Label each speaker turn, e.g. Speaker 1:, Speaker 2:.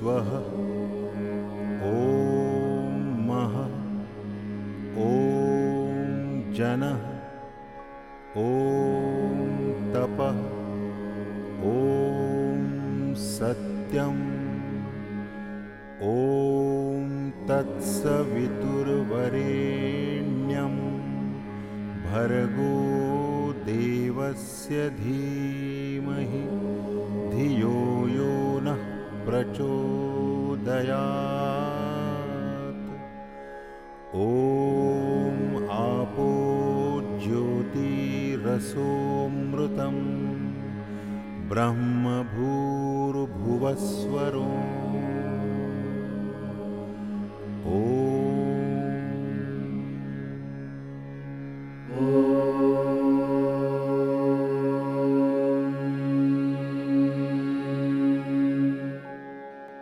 Speaker 1: स्वः ॐ मः ॐ जनः ॐ तपः ॐ सत्यम् ॐ तत्सवितुर्वरेण्यं भर्गो देवस्य धीमहि धियो यो नः प्रचोदयात्। ॐ आपो ज्योतिरसोऽमृतम् ब्रह्म भूर्भुवस्वरो